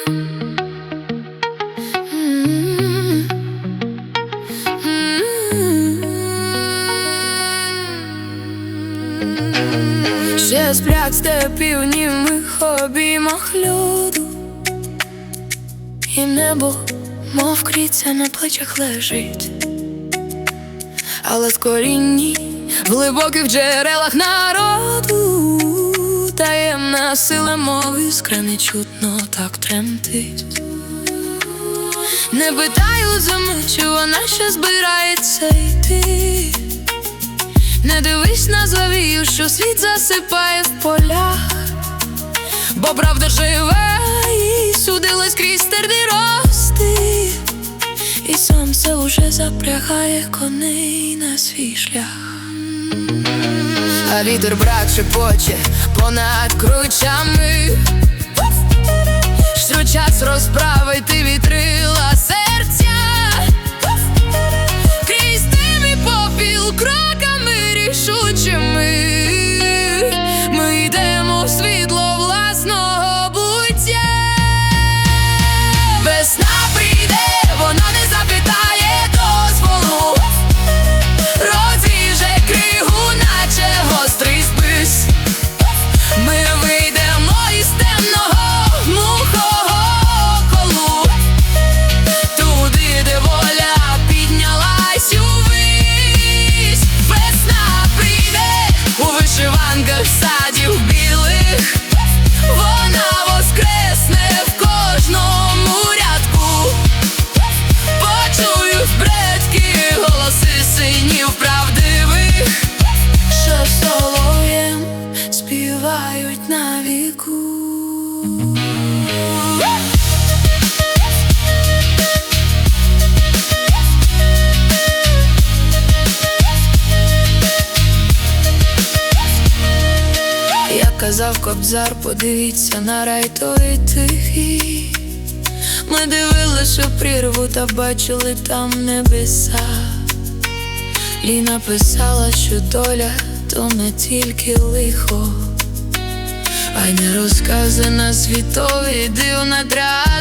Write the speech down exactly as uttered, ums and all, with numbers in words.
Ще сплять степи в німих обіймах льоду, і небо, мов криця, на плечах лежить, але з корінні в глибоких джерелах народу таємна сила, мов іскра, нечутно так тремтить. Не питаю зими, чи вона ще збирається йти. Не дивись на завію, що світ засипає в полях, бо правда живе і судилась крізь терні рости, і сонце уже запрягає коней на свій шлях. А вітер брат шепоче понад кручами, що час розправити вітрила серця. Крізь тим і попіл кроками рішучими ми йдемо в світло власного буття. Весна прийде, вона не запитає дозволу, розріже кригу, наче гострий спис. Ми вийдемо із темного глухого колу, туди, де воля піднялась увись. Весна прийде у вишиванках садів білих, вона воскресне в кожному рядку. Почую бредкі голоси синів правдивих, що солов'єм співають на віку. Як казав Кобзар, подивіться на рай той тихий. Ми дивилися у прірву та бачили там небеса. Ліна писала, що доля то не тільки лихо, а й не розказана світові дивна драма.